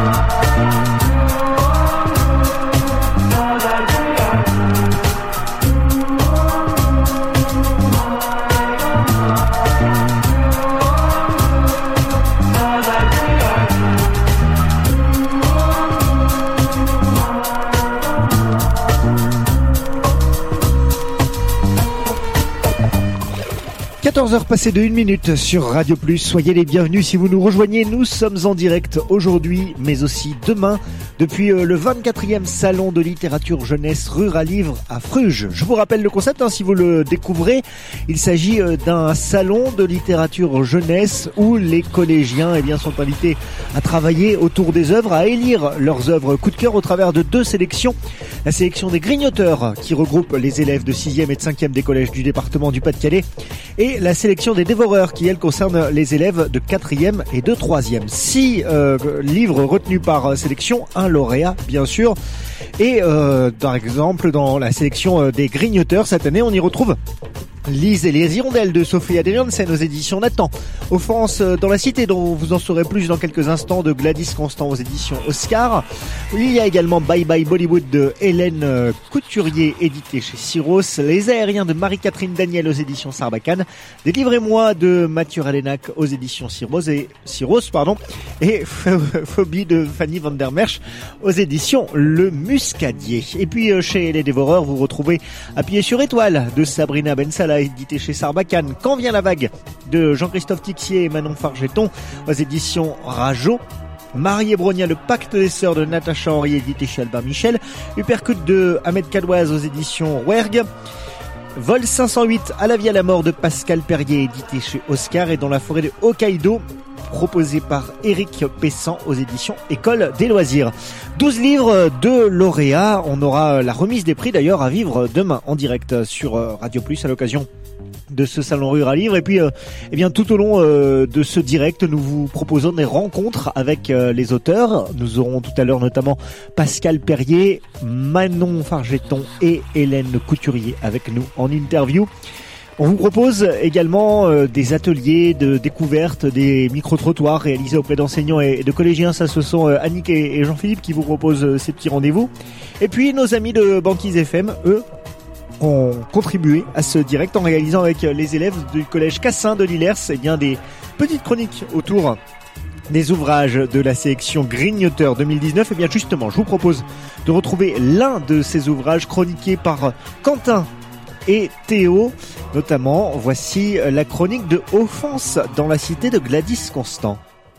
14h passées de 1 minute sur Radio Plus. Soyez les bienvenus si vous nous rejoignez. Nous sommes en direct aujourd'hui, mais aussi demain, depuis le 24e salon de littérature jeunesse Rura Livre à Fruges. Je vous rappelle le concept, si vous le découvrez. Il s'agit d'un salon de littérature jeunesse où les collégiens sont invités à travailler autour des œuvres, à élire leurs œuvres coup de cœur au travers de 2 sélections. La sélection des Grignoteurs, qui regroupe les élèves de 6e et de 5e des collèges du département du Pas-de-Calais, et la sélection des Dévoreurs, qui elle concerne les élèves de 4e et de 3e. 6 livres retenus par sélection, un lauréat bien sûr. Et par exemple dans la sélection des Grignoteurs, cette année on y retrouve Lise et les Hirondelles de Sophie Adriansen aux éditions Nathan. Offense dans la cité, dont vous en saurez plus dans quelques instants, de Gladys Constant aux éditions Oscar. Il y a également Bye Bye Bollywood de Hélène Couturier, édité chez Syros. Les Aériens de Marie-Catherine Daniel aux éditions Sarbacane. Délivrez-moi de Mathieu Ralenac aux éditions Syros et Phobie de Fanny van der Merch aux éditions Le Muscadier. Et puis chez les Dévoreurs, vous retrouvez Appuyé sur étoile de Sabrina Bensala, édité chez Sarbacane. Quand vient la vague de Jean-Christophe Tixier et Manon Fargeton aux éditions Rajo. Marie et Bronia, le pacte des sœurs de Natacha Henry, édité chez Albin Michel. Uppercut de Ahmed Kadouaz aux éditions Rouergue. Vol 508 à la vie à la mort de Pascal Perrier, édité chez Oscar. Et dans la forêt de Hokkaido, proposé par Éric Pessan aux éditions École des loisirs. 12 livres de lauréats. On aura la remise des prix d'ailleurs à vivre demain en direct sur Radio Plus à l'occasion de ce salon Rura Livre. Et puis tout au long de ce direct, nous vous proposons des rencontres avec les auteurs. Nous aurons tout à l'heure notamment Pascal Perrier, Manon Fargeton et Hélène Couturier avec nous en interview. On vous propose également des ateliers de découverte, des micro-trottoirs réalisés auprès d'enseignants et de collégiens. Ça, ce sont Annick et Jean-Philippe qui vous proposent ces petits rendez-vous. Et puis nos amis de Banquise FM, eux, ont contribué à ce direct en réalisant avec les élèves du collège Cassin de Lillers des petites chroniques autour des ouvrages de la sélection Grignoteurs 2019. Et justement, je vous propose de retrouver l'un de ces ouvrages chroniqués par Quentin et Théo. Notamment, voici la chronique de Offense dans la cité de Gladys Constant.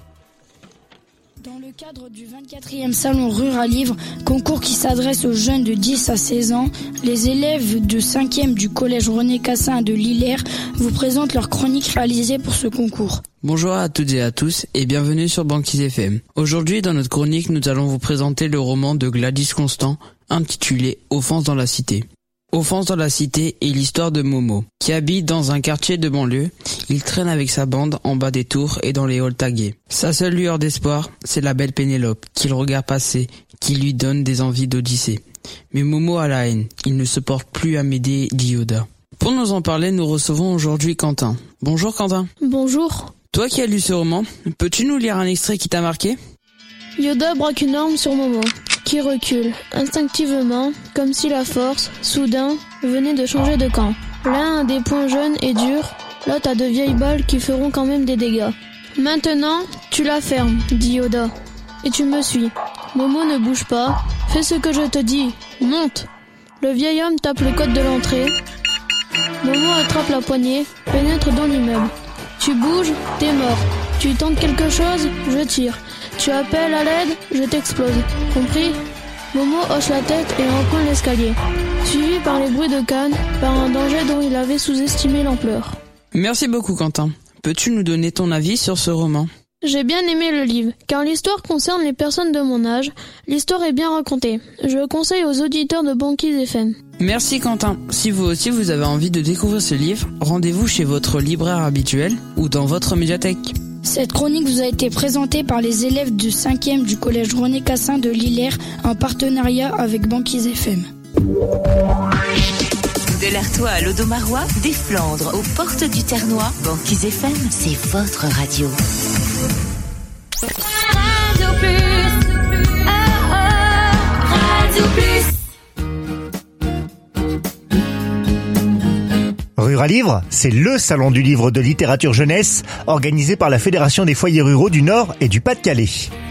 Dans le cadre du 24e salon Rura Livre, concours qui s'adresse aux jeunes de 10 à 16 ans, les élèves de 5e du collège René Cassin de Lillers vous présentent leur chronique réalisée pour ce concours. Bonjour à toutes et à tous et bienvenue sur Banquise FM. Aujourd'hui, dans notre chronique, nous allons vous présenter le roman de Gladys Constant intitulé Offense dans la cité. Offense dans la cité est l'histoire de Momo, qui habite dans un quartier de banlieue. Il traîne avec sa bande en bas des tours et dans les halls tagués. Sa seule lueur d'espoir, c'est la belle Pénélope, qu'il regarde passer, qui lui donne des envies d'Odyssée. Mais Momo a la haine, il ne se porte plus à m'aider, dit Yoda. Pour nous en parler, nous recevons aujourd'hui Quentin. Bonjour Quentin. Bonjour. Toi qui as lu ce roman, peux-tu nous lire un extrait qui t'a marqué ? Yoda braque une arme sur Momo, qui recule, instinctivement, comme si la force, soudain, venait de changer de camp. L'un a des poings jaunes et durs, l'autre a de vieilles balles qui feront quand même des dégâts. Maintenant, tu la fermes, dit Yoda, et tu me suis. Momo ne bouge pas, fais ce que je te dis, monte. Le vieil homme tape le code de l'entrée. Momo attrape la poignée, pénètre dans l'immeuble. Tu bouges, t'es mort. Tu tentes quelque chose, je tire. Tu appelles à l'aide, je t'explose. Compris ? Momo hoche la tête et emprunte l'escalier, suivi par les bruits de canne, par un danger dont il avait sous-estimé l'ampleur. Merci beaucoup Quentin. Peux-tu nous donner ton avis sur ce roman ? J'ai bien aimé le livre, car l'histoire concerne les personnes de mon âge. L'histoire est bien racontée. Je le conseille aux auditeurs de Banquise FM. Merci Quentin. Si vous aussi vous avez envie de découvrir ce livre, rendez-vous chez votre libraire habituel ou dans votre médiathèque. Cette chronique vous a été présentée par les élèves du 5e du collège René Cassin de Lillers en partenariat avec Banquise FM. De l'Artois à l'Audomarois, des Flandres aux portes du Ternois, Banquise FM, c'est votre radio. Radio Plus. Ruralivre, c'est le salon du livre de littérature jeunesse organisé par la Fédération des foyers ruraux du Nord et du Pas-de-Calais.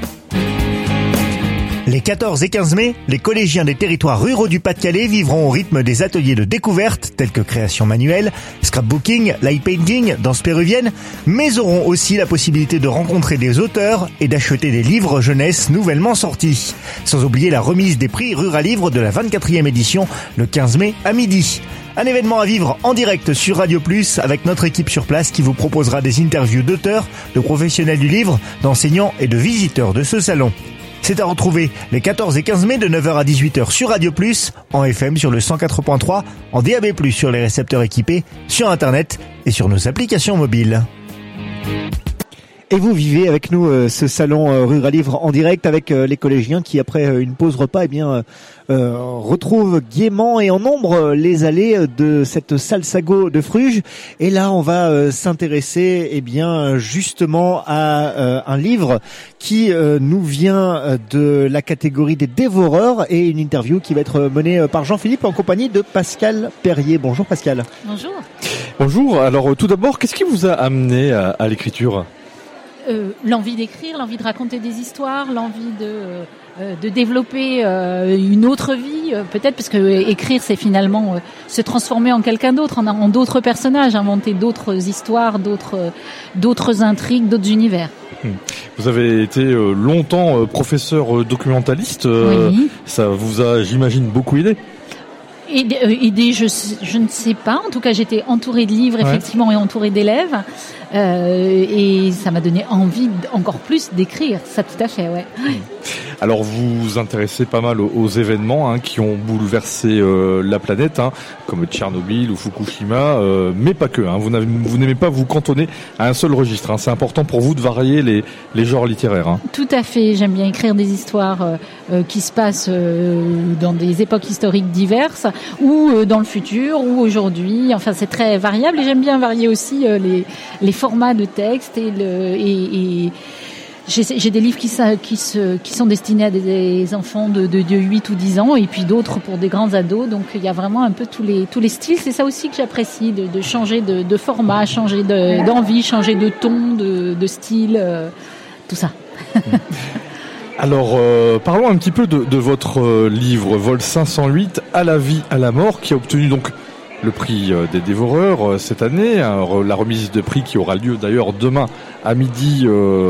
Les 14 et 15 mai, les collégiens des territoires ruraux du Pas-de-Calais vivront au rythme des ateliers de découverte tels que création manuelle, scrapbooking, light painting, danse péruvienne, mais auront aussi la possibilité de rencontrer des auteurs et d'acheter des livres jeunesse nouvellement sortis. Sans oublier la remise des prix Ruralivre de la 24e édition le 15 mai à midi. Un événement à vivre en direct sur Radio Plus avec notre équipe sur place qui vous proposera des interviews d'auteurs, de professionnels du livre, d'enseignants et de visiteurs de ce salon. C'est à retrouver les 14 et 15 mai de 9h à 18h sur Radio Plus, en FM sur le 104.3, en DAB+, sur les récepteurs équipés, sur Internet et sur nos applications mobiles. Et vous vivez avec nous ce salon Ruralivre en direct avec les collégiens qui, après une pause repas, retrouvent gaiement et en nombre les allées de cette salle Sago de Fruges. Et là, on va s'intéresser justement à un livre qui nous vient de la catégorie des dévoreurs et une interview qui va être menée par Jean-Philippe en compagnie de Pascal Perrier. Bonjour Pascal. Bonjour. Bonjour. Alors tout d'abord, qu'est-ce qui vous a amené à l'écriture ? L'envie d'écrire, l'envie de raconter des histoires, l'envie de développer une autre vie, peut-être parce que écrire c'est finalement se transformer en quelqu'un d'autre, en d'autres personnages, inventer d'autres histoires, d'autres intrigues, d'autres univers. Vous avez été longtemps professeur documentaliste, oui. Ça vous a, j'imagine, beaucoup aidé. Aider, je ne sais pas. En tout cas, j'étais entourée de livres, effectivement, et entourée d'élèves. Et ça m'a donné envie encore plus d'écrire. Ça, tout à fait, ouais. Alors, vous vous intéressez pas mal aux événements qui ont bouleversé la planète, comme Tchernobyl ou Fukushima, mais pas que. Vous n'aimez pas vous cantonner à un seul registre. C'est important pour vous de varier les genres littéraires. Tout à fait. J'aime bien écrire des histoires qui se passent dans des époques historiques diverses, ou dans le futur, ou aujourd'hui. Enfin, c'est très variable. Et j'aime bien varier aussi les formats de texte et j'ai des livres qui sont destinés à des enfants de 8 ou 10 ans et puis d'autres pour des grands ados. Donc il y a vraiment un peu tous les styles. C'est ça aussi que j'apprécie, de changer de format, changer d'envie, changer de ton, de style, tout ça. Alors, parlons un petit peu de votre livre Vol 508, à la vie, à la mort, qui a obtenu donc le prix des dévoreurs cette année, la remise de prix qui aura lieu d'ailleurs demain à midi,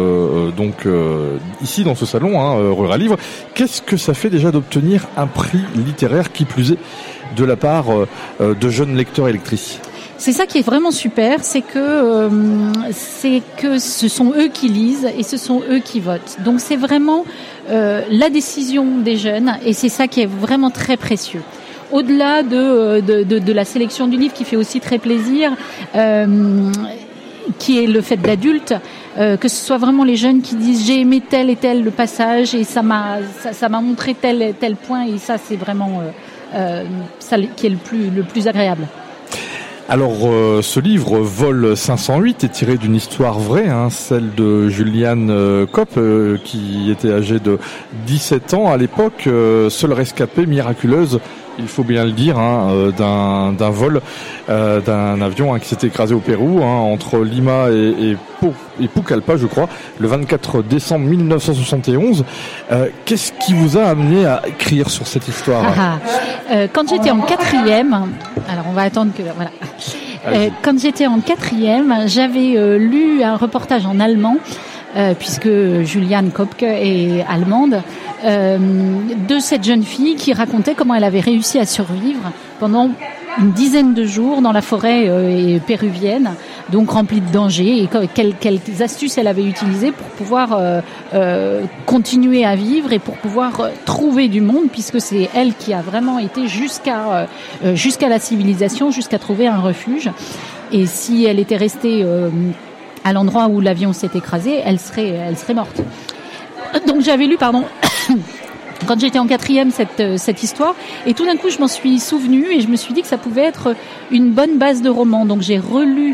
ici dans ce salon Ruralivre. Qu'est-ce que ça fait déjà d'obtenir un prix littéraire, qui plus est de la part de jeunes lecteurs et lectrices ? C'est ça qui est vraiment super, c'est que ce sont eux qui lisent et ce sont eux qui votent. Donc c'est vraiment la décision des jeunes et c'est ça qui est vraiment très précieux. Au-delà de la sélection du livre qui fait aussi très plaisir, qui est le fait d'adultes, que ce soit vraiment les jeunes qui disent j'ai aimé tel et tel le passage et ça m'a montré tel et tel point et ça c'est vraiment ça qui est le plus agréable. Alors, ce livre, Vol 508, est tiré d'une histoire vraie, celle de Juliane Kopp, qui était âgée de 17 ans à l'époque, seule rescapée miraculeuse, il faut bien le dire, d'un vol d'un avion qui s'était écrasé au Pérou, entre Lima et Pucallpa, je crois, le 24 décembre 1971. Qu'est-ce qui vous a amené à écrire sur cette histoire ? Quand j'étais en 4e, alors on va attendre que... Voilà. Quand j'étais en 4e, j'avais lu un reportage en allemand, puisque Juliane Kopp est allemande, de cette jeune fille qui racontait comment elle avait réussi à survivre pendant une dizaine de jours dans la forêt péruvienne, donc remplie de dangers, et quelles astuces elle avait utilisées pour pouvoir continuer à vivre et pour pouvoir trouver du monde, puisque c'est elle qui a vraiment été jusqu'à la civilisation, jusqu'à trouver un refuge. Et si elle était restée à l'endroit où l'avion s'est écrasé, elle serait morte. Donc j'avais lu, quand j'étais en 4e cette histoire, et tout d'un coup je m'en suis souvenue et je me suis dit que ça pouvait être une bonne base de roman. Donc j'ai relu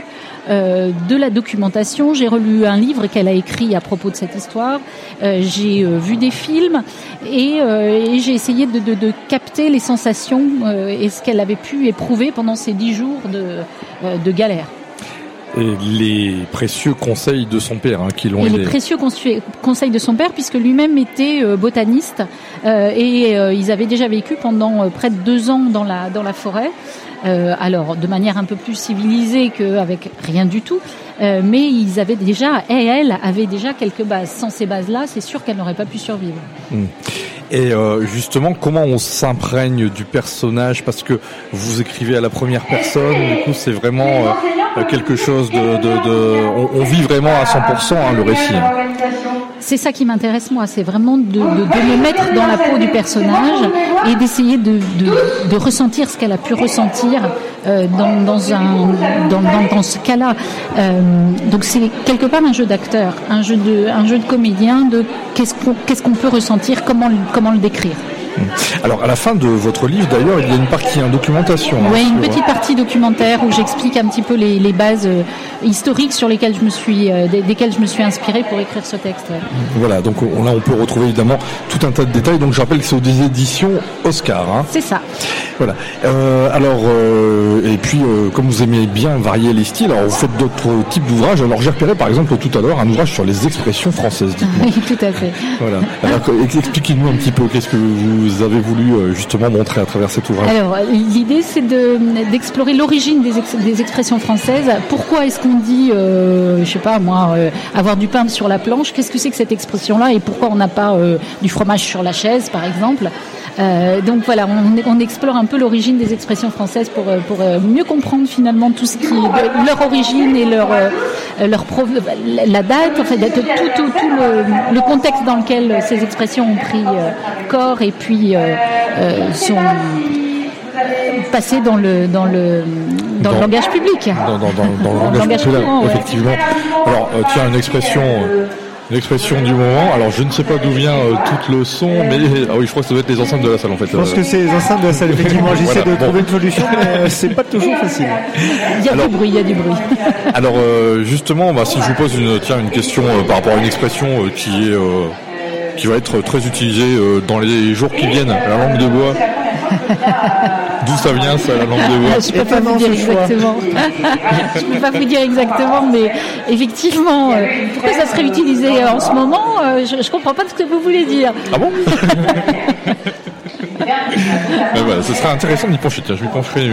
de la documentation. J'ai relu un livre qu'elle a écrit à propos de cette histoire. J'ai vu des films et j'ai essayé de capter les sensations et ce qu'elle avait pu éprouver pendant ces 10 jours de galère. Et les précieux conseils de son père qui l'ont aidé. Les précieux conseils de son père, puisque lui-même était botaniste et ils avaient déjà vécu pendant près de 2 ans dans la forêt. Alors de manière un peu plus civilisée qu'avec rien du tout, mais ils avaient déjà, elle avait déjà quelques bases. Sans ces bases-là, c'est sûr qu'elle n'aurait pas pu survivre. Et justement, comment on s'imprègne du personnage, parce que vous écrivez à la première personne, du coup c'est vraiment quelque chose on vit vraiment à 100% le récit. C'est ça qui m'intéresse moi, c'est vraiment de me mettre dans la peau du personnage et d'essayer de ressentir ce qu'elle a pu ressentir dans ce cas-là. Donc c'est quelque part un jeu d'acteur, un jeu de comédien, de qu'est-ce qu'on peut ressentir, comment le décrire. Alors à la fin de votre livre d'ailleurs il y a une partie documentation. Oui, une petite partie documentaire où j'explique un petit peu les bases historiques sur lesquelles desquelles je me suis inspirée pour écrire ce texte. Ouais. Voilà, donc là on peut retrouver évidemment tout un tas de détails. Donc je rappelle que c'est aux éditions Oscar. C'est ça. Voilà. Et puis comme vous aimez bien varier les styles, alors vous faites d'autres types d'ouvrages. Alors j'ai repéré par exemple tout à l'heure un ouvrage sur les expressions françaises. Oui, tout à fait. Voilà. Alors expliquez-nous un petit peu qu'est-ce que vous avez voulu justement montrer à travers cet ouvrage. Alors l'idée c'est d'explorer l'origine des expressions françaises. Pourquoi est-ce qu'on dit, je sais pas moi, avoir du pain sur la planche? Qu'est-ce que c'est que cette expression-là et pourquoi on n'a pas du fromage sur la chaise, par exemple? Donc voilà, on explore un peu l'origine des expressions françaises pour mieux comprendre finalement tout ce qui leur origine et la date, en fait, tout le contexte dans lequel ces expressions ont pris corps et puis sont passées dans le langage public. Dans le langage public, effectivement. Alors tiens, une expression du moment. Alors je ne sais pas d'où vient tout le son, mais oui, je crois que ça doit être les enceintes de la salle en fait. Je pense que c'est les enceintes de la salle. Effectivement, j'essaie de trouver une solution, mais c'est pas toujours facile. Il y a du bruit. Alors justement, si je vous pose une question par rapport à une expression qui va être très utilisée dans les jours qui viennent, la langue de bois. D'où ça vient, ça, la langue de bois? Je peux pas vous dire exactement. Je peux pas vous dire exactement, mais effectivement, pourquoi ça serait utilisé en ce moment, je comprends pas ce que vous voulez dire. Ah bon? Voilà, ce serait intéressant d'y pencher. Tiens, je m'y pencherai.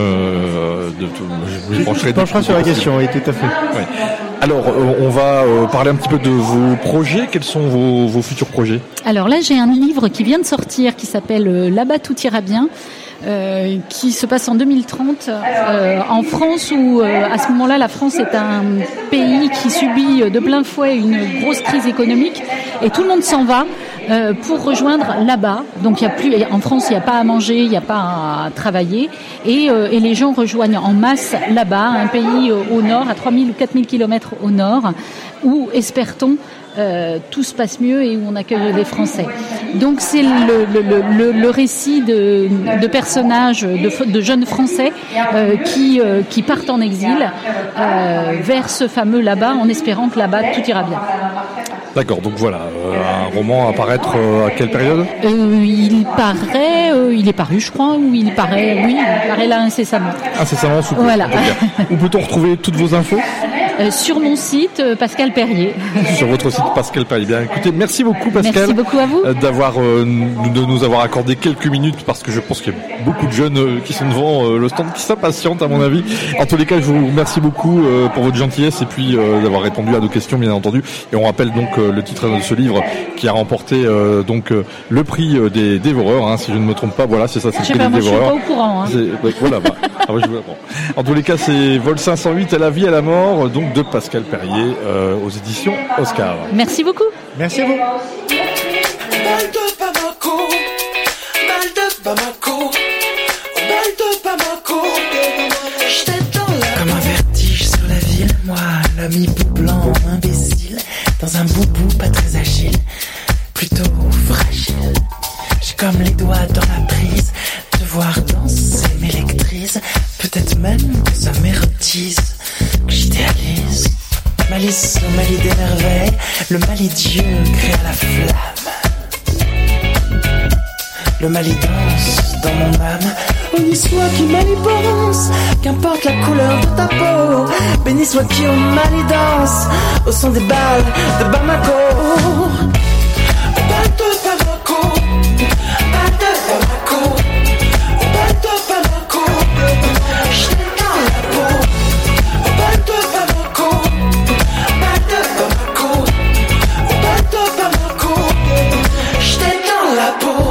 Je pencherai sur la question, oui, tout à fait. Ouais. Alors, on va parler un petit peu de vos projets. Quels sont vos futurs projets? Alors là, j'ai un livre qui vient de sortir qui s'appelle Là-bas tout ira bien. Qui se passe en 2030 en France où à ce moment-là la France est un pays qui subit de plein fouet une grosse crise économique et tout le monde s'en va pour rejoindre là-bas. Donc en France il n'y a pas à manger, il n'y a pas à travailler et les gens rejoignent en masse là-bas, un pays au nord, à 3000 ou 4000 kilomètres au nord où, espère-t-on, tout se passe mieux et où on accueille les Français. Donc c'est le récit de personnages, de jeunes Français qui partent en exil vers ce fameux là-bas en espérant que là-bas tout ira bien. D'accord, donc voilà, un roman à paraître à quelle période? Il est paru je crois, ou il paraît là incessamment. Incessamment sous peu. Voilà. Où peut-on retrouver toutes vos infos? Sur mon site, Pascal Perrier. Sur votre site, Pascal Perrier. Bien, écoutez, merci beaucoup Pascal. Merci beaucoup à vous. De nous avoir accordé quelques minutes, parce que je pense qu'il y a beaucoup de jeunes qui sont devant le stand qui s'impatientent à mon avis. En tous les cas, je vous remercie beaucoup pour votre gentillesse et puis d'avoir répondu à nos questions, bien entendu. Et on rappelle donc le titre de ce livre qui a remporté le prix des dévoreurs, si je ne me trompe pas. Voilà, c'est ça, c'est le prix des dévoreurs. Je suis pas au courant. Voilà, je vous apprends. En tous les cas, c'est Vol 508 à la vie à la mort, donc de Pascal Perrier aux éditions Oscar. Merci beaucoup. Merci à vous. Comme un vertige sur la ville, moi, l'ami bout blanc, imbécile, dans un boubou pas très agile, plutôt fragile. J'ai comme les doigts dans la prise, de voir danser m'électrise, peut-être même que ça m'érotise, que j'étais idéalise. Malice, le Mali des merveilles, le Mali Dieu créa la flamme. Le Mali danse dans mon âme. Béni soit qui Mali pense, qu'importe la couleur de ta peau. Béni soit qui au Mali danse, au son des balles de Bamako. Bal de Bamako, bal de Bamako, bal de Bamako. J'étais dans la peau. Bal de Bamako, bal de Bamako, bal de Bamako. J'étais dans la peau.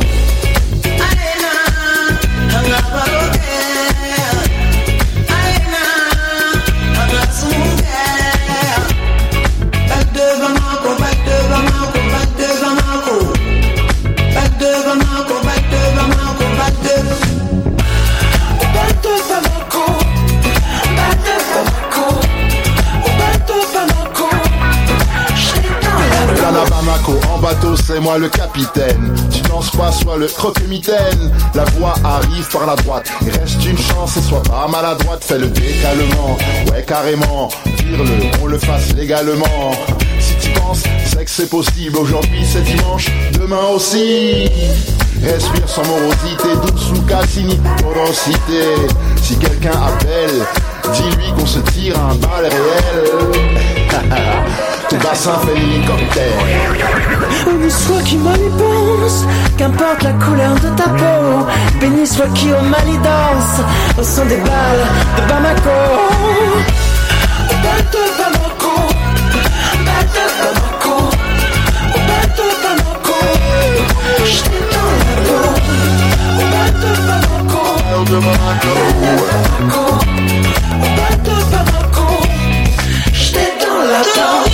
En bateau, c'est moi le capitaine. Tu danses pas, sois le croque-mitaine. La voix arrive par la droite. Il reste une chance et sois pas maladroite. Fais le décalement, ouais carrément. Vire-le, qu'on le fasse légalement. Si tu penses, c'est que c'est possible. Aujourd'hui c'est dimanche, demain aussi. Respire sans morosité, douce ou Cassini, porosité. Si quelqu'un appelle, dis-lui qu'on se tire un balle réel. Ton bassin fait l'hélicoptère. Béni soit qui Mali pense, qu'importe la couleur de ta peau. Béni soit qui au Mali danse, au son des balles de Bamako. Bal de Bamako, bal de Bamako, bal de Bamako. J'étais dans la peau. Bal de Bamako, bal de Bamako, bal de Bamako. J'étais dans la peau.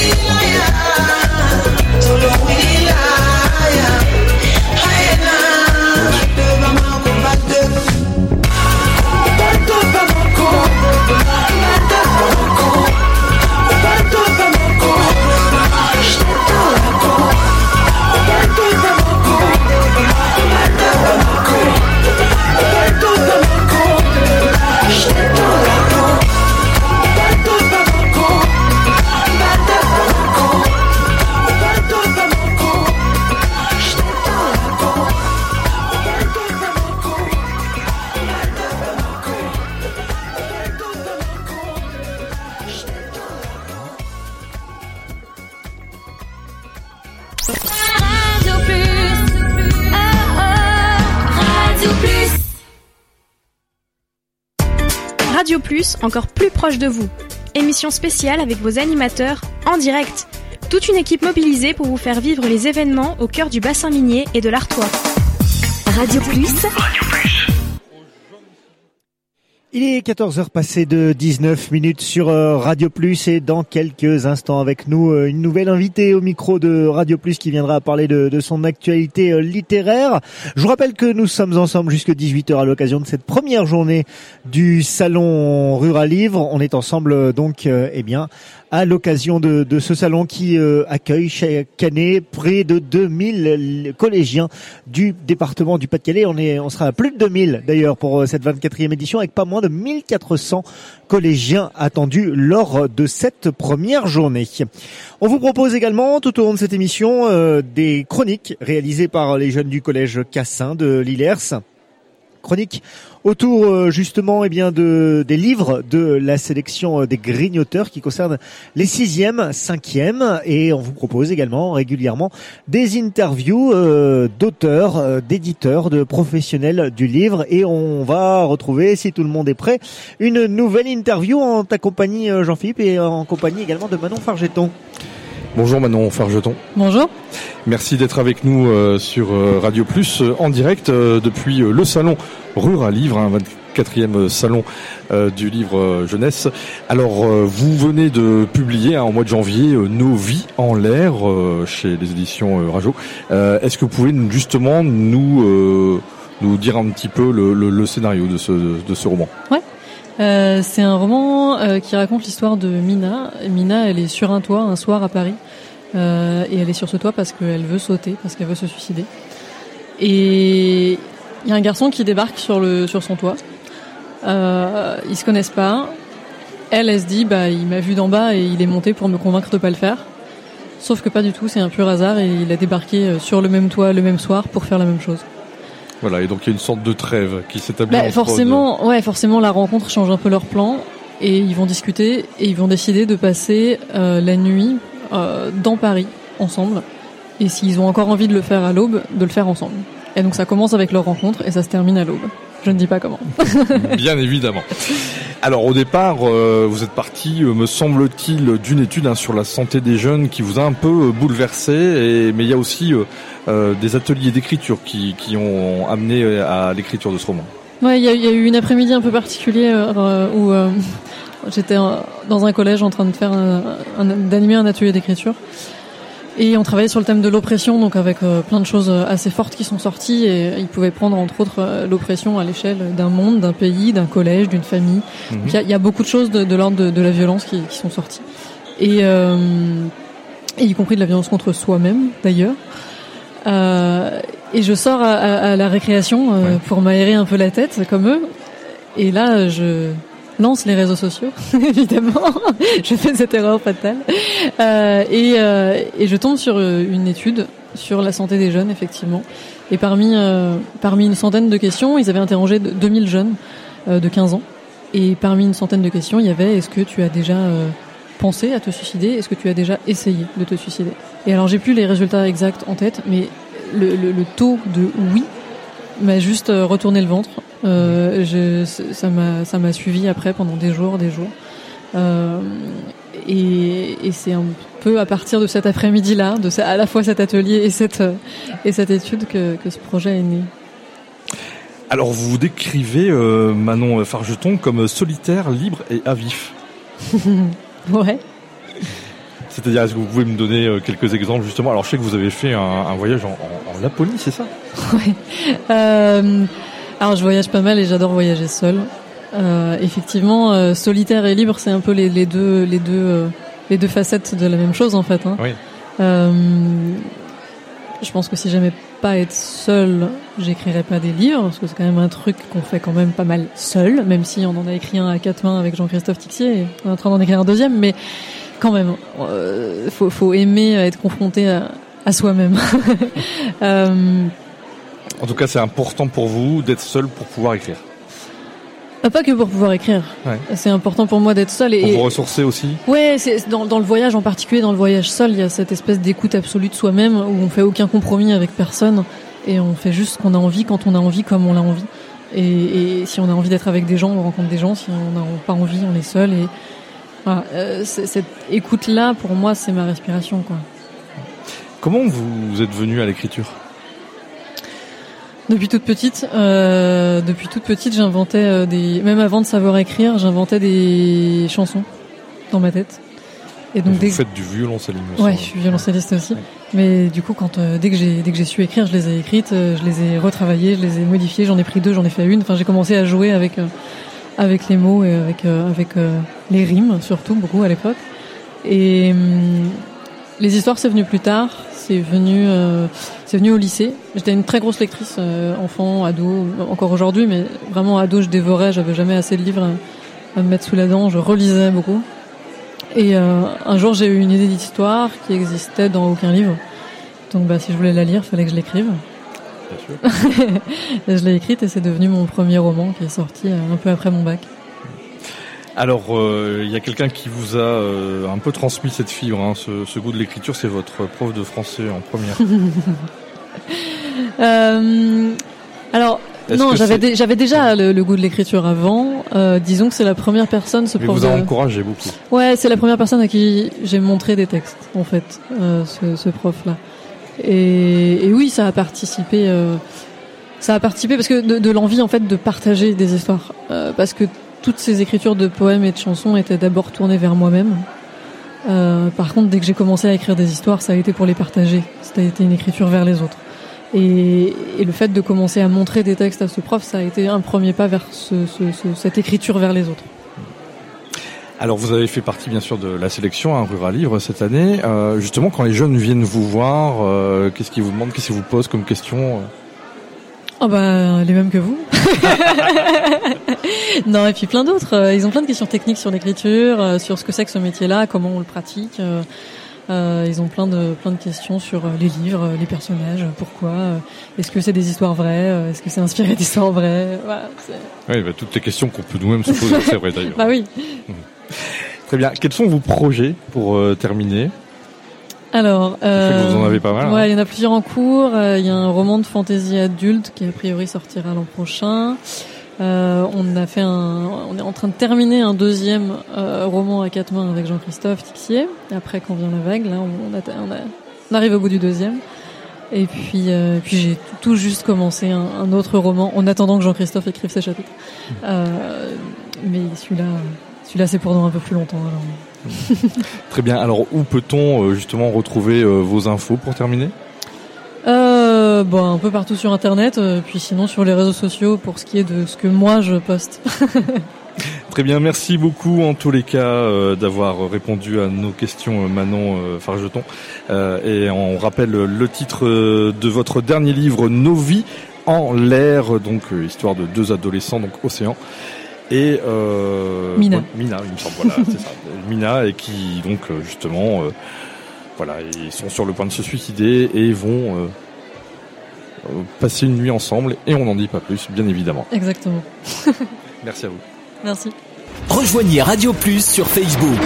Radio Plus, encore plus proche de vous. Émission spéciale avec vos animateurs en direct. Toute une équipe mobilisée pour vous faire vivre les événements au cœur du bassin minier et de l'Artois. Radio Plus. Il est 14h passé de 19 minutes sur Radio Plus et dans quelques instants avec nous une nouvelle invitée au micro de Radio Plus qui viendra parler de son actualité littéraire. Je vous rappelle que nous sommes ensemble jusqu'à 18h à l'occasion de cette première journée du salon Rural Livre. On est ensemble donc à l'occasion de ce salon qui accueille chaque année près de 2000 collégiens du département du Pas-de-Calais. On sera à plus de 2000 d'ailleurs pour cette 24e édition avec pas moins de 1400 collégiens attendus lors de cette première journée. On vous propose également tout au long de cette émission des chroniques réalisées par les jeunes du collège Cassin de Lillers. Chronique autour justement des livres de la sélection des grignoteurs qui concernent les 6e, 5e et on vous propose également régulièrement des interviews d'auteurs, d'éditeurs, de professionnels du livre et on va retrouver, si tout le monde est prêt, une nouvelle interview en ta compagnie Jean-Philippe et en compagnie également de Manon Fargeton. Bonjour Manon Fargeton. Bonjour. Merci d'être avec nous sur Radio Plus en direct depuis le salon Rural Livre, 24e salon du livre jeunesse. Alors vous venez de publier en mois de janvier Nos vies en l'air chez les éditions Rajo. Est-ce que vous pouvez justement nous dire un petit peu le scénario de ce roman? Ouais. C'est un roman qui raconte l'histoire de Mina. Mina, elle est sur un toit un soir à Paris et elle est sur ce toit parce qu'elle veut sauter, parce qu'elle veut se suicider. Et il y a un garçon qui débarque sur son toit. Ils se connaissent pas elle se dit, il m'a vu d'en bas et il est monté pour me convaincre de pas le faire. Sauf que pas du tout, c'est un pur hasard et il a débarqué sur le même toit le même soir pour faire la même chose. Voilà, et donc il y a une sorte de trêve qui s'établit entre forcément, la rencontre change un peu leur plan et ils vont discuter et ils vont décider de passer la nuit dans Paris ensemble. Et s'ils ont encore envie de le faire à l'aube, de le faire ensemble. Et donc ça commence avec leur rencontre et ça se termine à l'aube. Je ne dis pas comment. Bien évidemment. Alors au départ, vous êtes parti, me semble-t-il, d'une étude sur la santé des jeunes qui vous a un peu bouleversé, mais il y a aussi des ateliers d'écriture qui ont amené à l'écriture de ce roman. Ouais, il y a eu une après-midi un peu particulière où j'étais dans un collège en train de faire d'animer un atelier d'écriture. Et on travaillait sur le thème de l'oppression, donc avec plein de choses assez fortes qui sont sorties. Et ils pouvaient prendre entre autres l'oppression à l'échelle d'un monde, d'un pays, d'un collège, d'une famille. Donc il y a beaucoup de choses de l'ordre de la violence qui sont sorties. Et y compris de la violence contre soi-même, d'ailleurs. Et je sors à la récréation pour m'aérer un peu la tête, comme eux. Et là, je lance les réseaux sociaux, évidemment. Je fais cette erreur fatale. Et je tombe sur une étude sur la santé des jeunes, effectivement. Et parmi une centaine de questions, ils avaient interrogé 2000 jeunes de 15 ans. Et parmi une centaine de questions, il y avait: est-ce que tu as déjà pensé à te suicider? Est-ce que tu as déjà essayé de te suicider? Et alors, j'ai plus les résultats exacts en tête, mais le taux de oui m'a juste retourné le ventre. Ça m'a suivi après pendant des jours. Et c'est un peu à partir de cet après-midi-là, à la fois cet atelier et cette étude que ce projet est né. Alors vous vous décrivez, Manon Fargeton, comme solitaire, libre et à vif. Ouais. C'est-à-dire, est-ce que vous pouvez me donner quelques exemples justement? Alors je sais que vous avez fait un voyage en Laponie, c'est ça? Oui. Alors je voyage pas mal et j'adore voyager seule. Effectivement, solitaire et libre, c'est un peu les deux facettes de la même chose en fait. Hein. Oui. Je pense que si j'aimais pas être seule, j'écrirais pas des livres, parce que c'est quand même un truc qu'on fait quand même pas mal seul, même si on en a écrit un à 4 mains avec Jean-Christophe Tixier, et on est en train d'en écrire un deuxième, mais quand même, faut aimer être confronté à soi-même. En tout cas, c'est important pour vous d'être seul pour pouvoir écrire. Pas que pour pouvoir écrire. Ouais. C'est important pour moi d'être seul. Pour vous ressourcer aussi. Ouais, c'est dans le voyage en particulier, dans le voyage seul, il y a cette espèce d'écoute absolue de soi-même où on fait aucun compromis avec personne et on fait juste ce qu'on a envie quand on a envie, comme on l'a envie. Et si on a envie d'être avec des gens, on rencontre des gens. Si on n'a pas envie, on est seul. Et voilà, cette écoute-là, pour moi, c'est ma respiration, quoi. Comment vous êtes venue à l'écriture ? Depuis toute petite, j'inventais même avant de savoir écrire, j'inventais des chansons dans ma tête. Et donc vous faites du violoncelle, il me semble. Ouais, je suis violoncelliste aussi. Ouais. Mais du coup, dès que j'ai su écrire, je les ai écrites, je les ai retravaillées, je les ai modifiées, j'en ai pris 2, j'en ai fait une. Enfin, j'ai commencé à jouer avec les mots et avec les rimes, surtout beaucoup à l'époque. Et les histoires, c'est venu plus tard. C'est venu au lycée. J'étais une très grosse lectrice, enfant, ado, encore aujourd'hui, mais vraiment ado, je dévorais. J'avais jamais assez de livres à me mettre sous la dent. Je relisais beaucoup. Et un jour, j'ai eu une idée d'histoire qui existait dans aucun livre. Donc, si je voulais la lire, il fallait que je l'écrive. Bien sûr. Et je l'ai écrite et c'est devenu mon premier roman qui est sorti un peu après mon bac. Alors, il y a quelqu'un qui vous a un peu transmis cette fibre, hein, ce goût de l'écriture, c'est votre prof de français en première. Alors, non, j'avais déjà le goût de l'écriture avant. Disons que c'est la première personne, ce Mais prof. Vous a encouragé beaucoup. Ouais, c'est la première personne à qui j'ai montré des textes, en fait, ce prof-là. Et oui, ça a participé parce que de l'envie, en fait, de partager des histoires, parce que toutes ces écritures de poèmes et de chansons étaient d'abord tournées vers moi-même. Par contre, dès que j'ai commencé à écrire des histoires, ça a été pour les partager. Ça a été une écriture vers les autres. Et le fait de commencer à montrer des textes à ce prof, ça a été un premier pas vers cette écriture vers les autres. Alors, vous avez fait partie, bien sûr, de la sélection Rura Livre cette année. Justement, quand les jeunes viennent vous voir, qu'est-ce qu'ils vous demandent, qu'est-ce qu'ils vous posent comme question ? Oh bah les mêmes que vous. Non, et puis plein d'autres. Ils ont plein de questions techniques sur l'écriture, sur ce que c'est que ce métier-là, comment on le pratique. Ils ont plein de questions sur les livres, les personnages, pourquoi, est-ce que c'est des histoires vraies, est-ce que c'est inspiré d'histoires vraies. Voilà, oui, bah, toutes les questions qu'on peut nous-mêmes se poser, c'est vrai d'ailleurs. Bah oui. Très bien. Quels sont vos projets pour terminer? Alors, vous en avez pas mal. Ouais, il y en a plusieurs en cours. Il y a un roman de fantasy adulte qui a priori sortira l'an prochain. On est en train de terminer un deuxième roman à 4 mains avec Jean-Christophe Tixier. Après Quand vient la vague, là, on arrive au bout du deuxième. Et puis j'ai tout juste commencé un autre roman en attendant que Jean-Christophe écrive ses chapitres. Mais celui-là, c'est pour dans un peu plus longtemps. Alors. Très bien. Alors, où peut-on justement retrouver vos infos pour terminer? Un peu partout sur Internet, puis sinon sur les réseaux sociaux pour ce qui est de ce que moi je poste. Très bien, merci beaucoup en tous les cas d'avoir répondu à nos questions, Manon Fargeton. Et on rappelle le titre de votre dernier livre, Nos vies en l'air, donc histoire de 2 adolescents, donc Océan. Et Mina, il me semble, voilà, c'est ça. Mina, et qui donc justement, ils sont sur le point de se suicider et vont passer une nuit ensemble, et on n'en dit pas plus, bien évidemment. Exactement. Merci à vous. Merci. Rejoignez Radio Plus sur Facebook.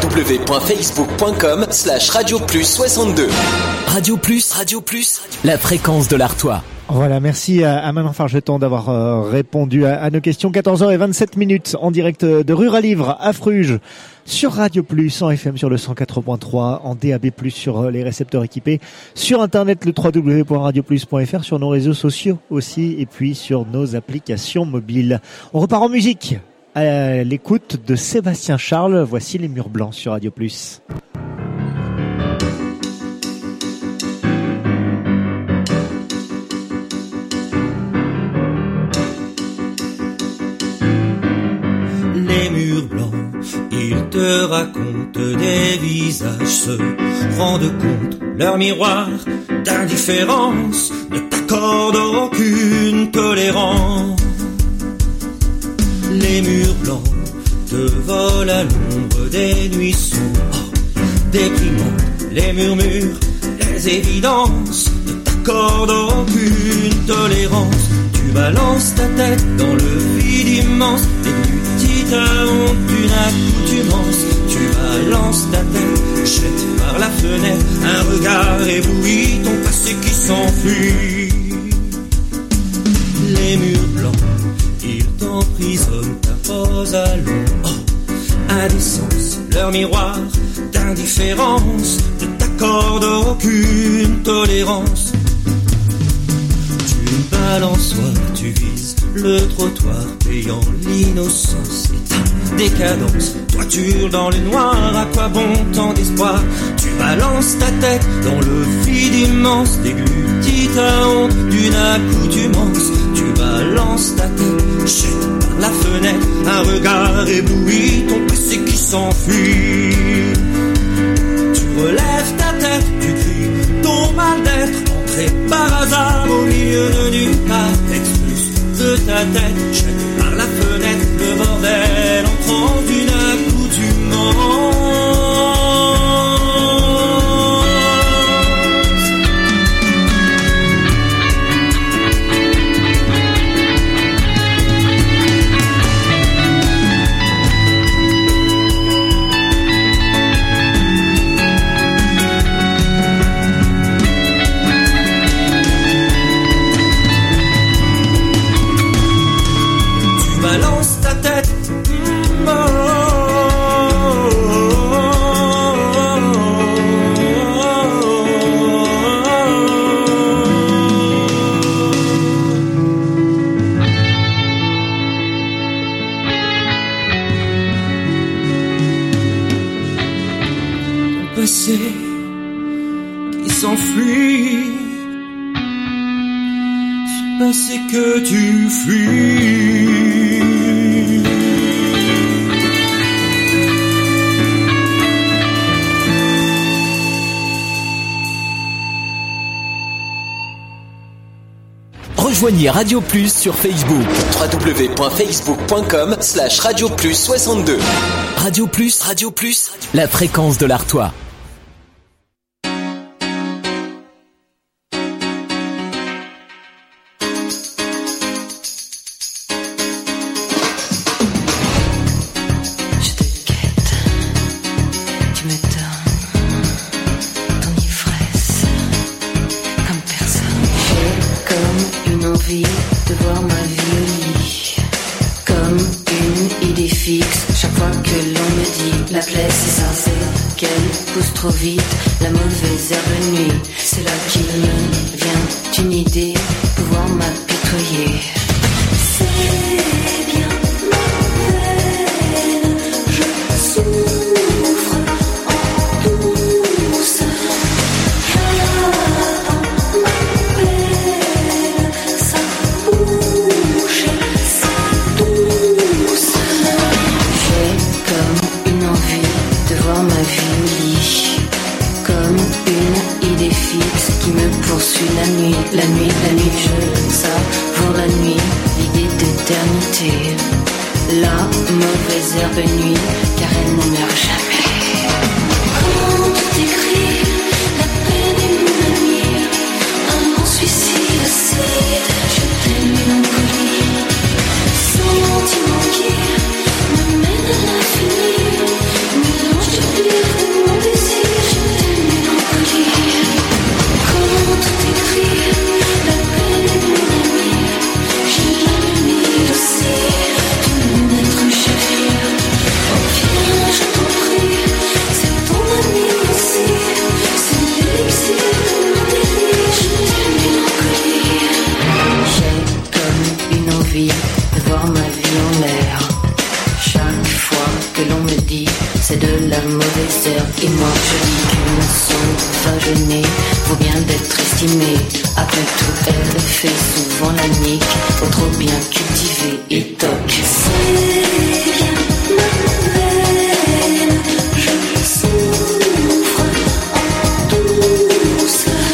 www.facebook.com/Radio Plus 62. Radio Plus, la fréquence de l'Artois. Voilà, merci à Manon Fargeton d'avoir répondu à nos questions. 14h27 en direct de Ruralivre à Fruges sur Radio Plus, en FM sur le 104.3, en DAB+, sur les récepteurs équipés, sur Internet le www.radioplus.fr, sur nos réseaux sociaux aussi, et puis sur nos applications mobiles. On repart en musique à l'écoute de Sébastien Charles. Voici Les Murs Blancs sur Radio Plus. Les murs blancs, ils te racontent des visages, se rendent compte, leur miroir d'indifférence ne t'accorde aucune tolérance. Les murs blancs te volent à l'ombre des nuits sombres, déprimantes, les murmures, les évidences ne t'accordent aucune tolérance. Tu balances ta tête dans le vide immense et tu t'as honte d'une accoutumance. Tu balances ta tête, jettes par la fenêtre un regard ébloui, ton passé qui s'enfuit. Les murs blancs, ils t'emprisonnent, t'imposent à l'ombre, indécence, leur miroir d'indifférence ne t'accorde aucune tolérance. Tu balançoires, tu vises le trottoir, payant l'innocence et ta décadence. Toi tu hurles dans le noir, à quoi bon tant d'espoir? Tu balances ta tête dans le vide immense, déglutis ta honte d'une accoutumance. Tu balances ta tête, jettes par la fenêtre un regard ébloui, ton passé qui s'enfuit. Tu relèves ta tête, tu cries ton mal d'être, entré par hasard au milieu de nulle part. T'expulses de ta tête, jettes par la fenêtre le bordel entrant d'une accoutumance. Balance ta tête, ton passé qui s'enfuit, ce passé que tu fuis. Rejoignez Radio Plus sur Facebook. www.facebook.com/radioplus62. Radio Plus, la fréquence de l'Artois. De voir ma vie au lit, comme une idée fixe. Chaque fois que l'on me dit la plaie c'est ça, c'est qu'elle pousse trop vite. La mauvaise herbe nuit, c'est là qu'il me vient une idée, pouvoir m'apitoyer. C'est bien ma peine, je souffre en douceur. La nuit, je savoure la nuit, l'idée d'éternité. La mauvaise herbe nuit, car elle ne meurt jamais. Quand tout écrit, la peine est mon ami. Un suicide acide, je t'aime mélancolie. Sentiment qui me mène à l'infini. Mélange de pire de mon désir, je t'aime mélancolie. Quand tout écrit, la peine est mon ami. J'ai la nuit aussi, tout mon être chavire. Oh viens, je t'en prie, c'est ton ami aussi. C'est l'élixir de mon délire, je t'aime mélancolie. J'ai comme une envie de voir ma vie en l'air. Chaque fois que l'on me dit c'est de la mauvaise herbe, et moi je dis qu'une sauvage née vaut bien d'être estimée. Après tout, elle fait souvent la nique, faut trop bien cultiver et toc. C'est bien ma peine, je souffre en douceur.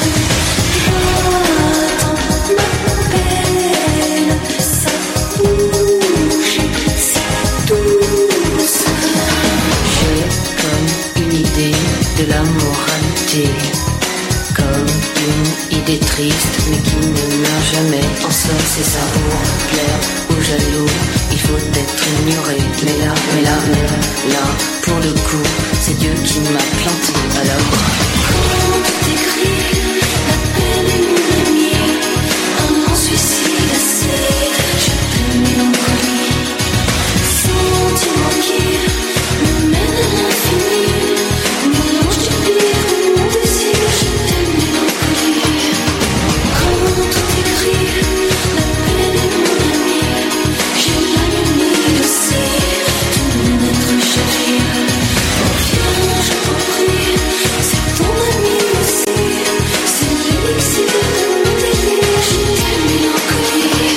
J'attends ma peine, sa bouche si douce. J'ai comme une idée de la moralité, comme une idée triste mais qui ne meurt jamais. En somme c'est ça, pour plaire aux jaloux il faut être ignoré. Mais là, pour le coup c'est Dieu qui m'a planté. Alors quand tout écrit, la peine est mon ami. Un suicide acide, je t'aime mélancolie. Sentiment qui me mène à l'infini. Mélange du pire de mon désir, je t'aime mélancolie. Quand tout écrit, la peine est mon ami. J'ai la nuit aussi, tout mon être chavire. Oh viens, je t'en prie, c'est ton ami aussi. C'est l'élixir de mon délire, je t'aime mélancolie.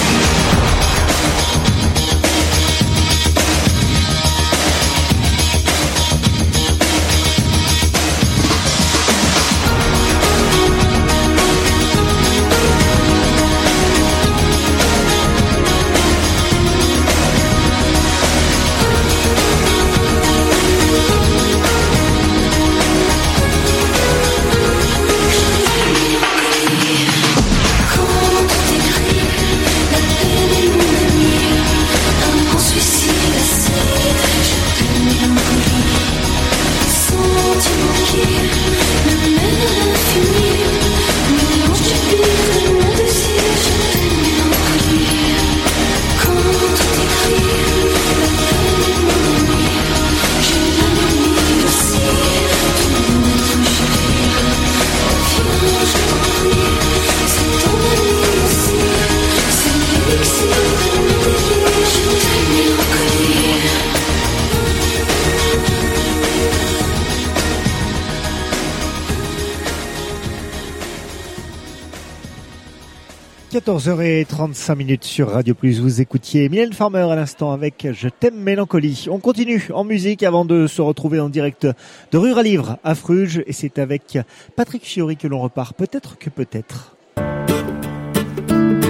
14h35 sur Radio Plus. Vous écoutiez Mylène Farmer à l'instant avec Je t'aime mélancolie. On continue en musique avant de se retrouver en direct de Rure à Livre à Fruges. Et c'est avec Patrick Fiori que l'on repart. Peut-être que peut-être.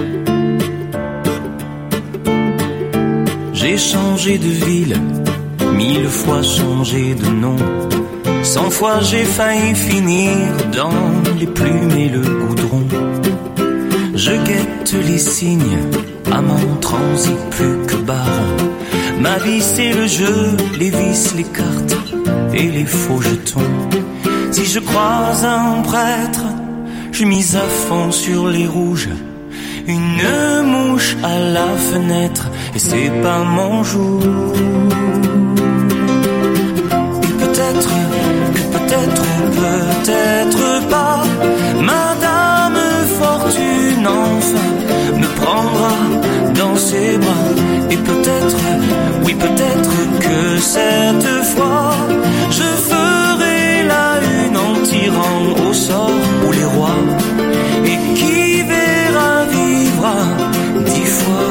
J'ai changé de ville, 1000 fois changé de nom. 100 fois j'ai failli finir dans les plumes et le goudron. Je guette les signes, amant transit plus que baron. Ma vie c'est le jeu, les vis, les cartes et les faux jetons. Si je croise un prêtre, je mise à fond sur les rouges. Une mouche à la fenêtre et c'est pas mon jour. Et peut-être ou peut-être pas, Madame Fortune enfin me prendra dans ses bras. Et peut-être, oui peut-être que cette fois je ferai la une en tirant au sort ou les rois. Et qui verra vivra 10 fois.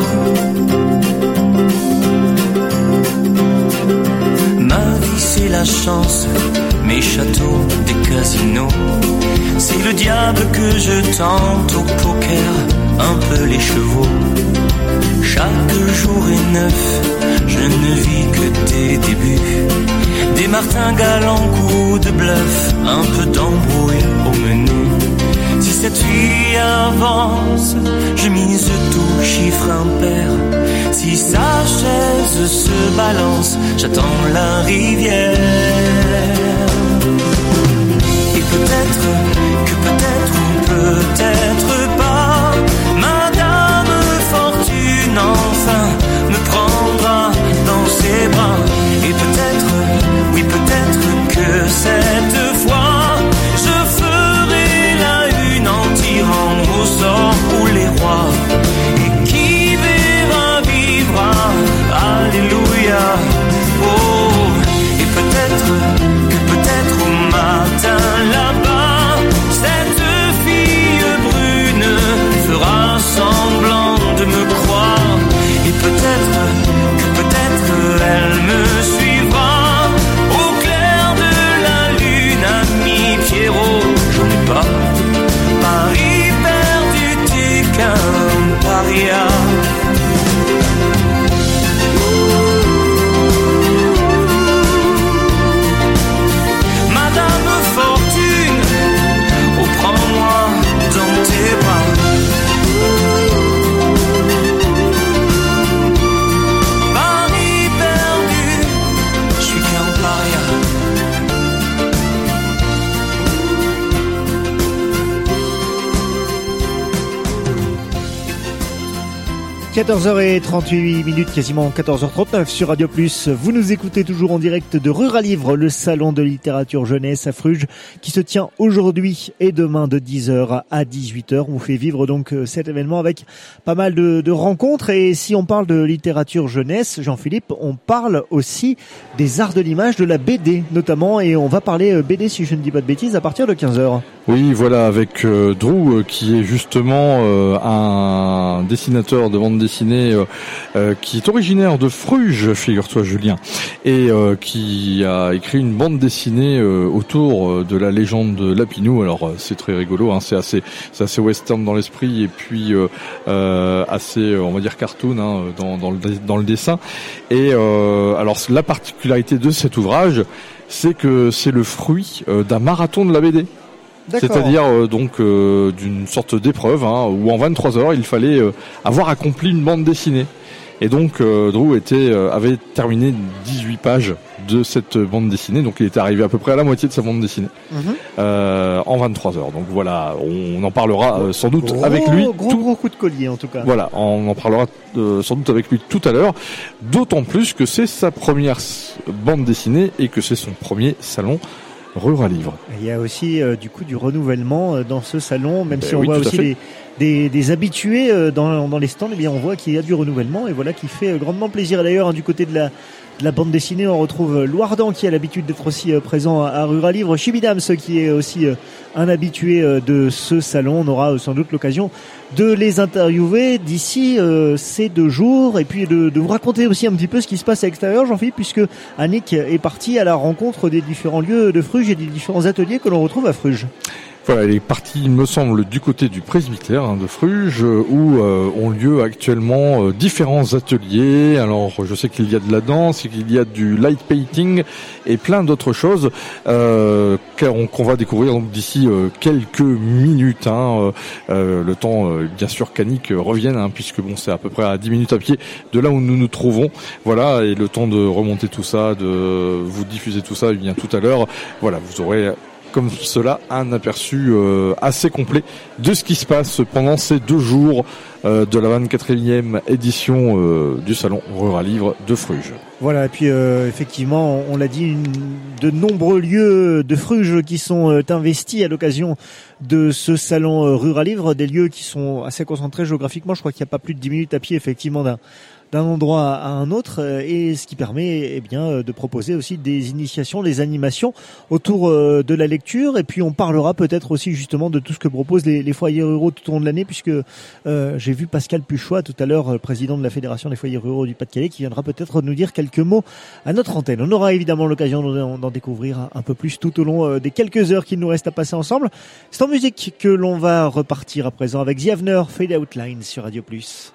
Ma vie c'est la chance, mes châteaux, des casinos. C'est le diable que je tente au poker, un peu les chevaux. Chaque jour est neuf, je ne vis que des débuts. Des martingales en coup de bluff, un peu d'embrouille au menu. Si cette vie avance, je mise tout chiffre impair. Si sa chaise se balance, j'attends la rivière. Et peut-être que peut-être ou peut-être pas, Madame Fortune enfin me prendra dans ses bras. Et peut-être, oui peut-être que cette fois je ferai la une en tirant au sort ou les rois. Et qui verra vivra, alléluia. Oh, et peut-être au matin là-bas, cette fille brune fera semblant de me croire. Et peut-être elle me suivra au clair de la lune, ami Pierrot, j'en ai pas. Paris perdu, t'es qu'un paria. – 14h38, quasiment 14h39 sur Radio Plus. Vous nous écoutez toujours en direct de Ruralivre, le salon de littérature jeunesse à Fruges, qui se tient aujourd'hui et demain de 10h à 18h. On vous fait vivre donc cet événement avec pas mal de rencontres. Et si on parle de littérature jeunesse, Jean-Philippe, on parle aussi des arts de l'image, de la BD notamment. Et on va parler BD, si je ne dis pas de bêtises, à partir de 15h. Oui, voilà, avec Drew, qui est justement un dessinateur de bande dessinée qui est originaire de Fruges, figure-toi Julien, et qui a écrit une bande dessinée autour de la légende de Lapinou. Alors c'est très rigolo, hein, c'est assez western dans l'esprit et puis assez, on va dire, cartoon, hein, dans le dessin. Et alors la particularité de cet ouvrage, c'est que c'est le fruit d'un marathon de la BD. D'accord. C'est-à-dire d'une sorte d'épreuve, hein, où en 23 heures il fallait avoir accompli une bande dessinée. Et donc Drew avait terminé 18 pages de cette bande dessinée, donc il était arrivé à peu près à la moitié de sa bande dessinée en 23 heures. Donc voilà, on en parlera sans doute avec lui. Gros coup de collier en tout cas. Voilà, on en parlera sans doute avec lui tout à l'heure, d'autant plus que c'est sa première bande dessinée et que c'est son premier salon Ruralivre. Il y a aussi du coup du renouvellement dans ce salon, même si on voit aussi des habitués dans les stands, eh bien on voit qu'il y a du renouvellement et voilà qui fait grandement plaisir. Et d'ailleurs, du côté de la bande dessinée, on retrouve Loardan qui a l'habitude d'être aussi présent à Ruralivre, Chibidams qui est aussi un habitué de ce salon. On aura sans doute l'occasion de les interviewer d'ici ces 2 jours et puis de vous raconter aussi un petit peu ce qui se passe à l'extérieur, Jean-Philippe, puisque Annick est partie à la rencontre des différents lieux de Fruges et des différents ateliers que l'on retrouve à Fruges. Voilà, elle est partie, il me semble, du côté du presbytère de Fruges, où ont lieu actuellement différents ateliers. Alors, je sais qu'il y a de la danse, qu'il y a du light painting et plein d'autres choses qu'on va découvrir donc d'ici quelques minutes. Le temps, bien sûr, qu'Annick revienne, puisque bon, c'est à peu près à 10 minutes à pied de là où nous nous trouvons. Voilà, et le temps de remonter tout ça, de vous diffuser tout ça, bien tout à l'heure. Voilà, vous aurez comme cela un aperçu assez complet de ce qui se passe pendant ces 2 jours de la 24e édition du Salon Rural Livre de Fruges. Voilà, et puis effectivement, on l'a dit, de nombreux lieux de Fruges qui sont investis à l'occasion de ce Salon Rural Livre, des lieux qui sont assez concentrés géographiquement. Je crois qu'il n'y a pas plus de 10 minutes à pied effectivement d'un endroit à un autre, et ce qui permet de proposer aussi des initiations, des animations autour de la lecture. Et puis on parlera peut-être aussi justement de tout ce que proposent les foyers ruraux tout au long de l'année, puisque j'ai vu Pascal Puchois tout à l'heure, président de la Fédération des foyers ruraux du Pas-de-Calais, qui viendra peut-être nous dire quelques mots à notre antenne. On aura évidemment l'occasion d'en découvrir un peu plus tout au long des quelques heures qu'il nous reste à passer ensemble. C'est en musique que l'on va repartir à présent avec The Avener, Fade Outline sur Radio Plus.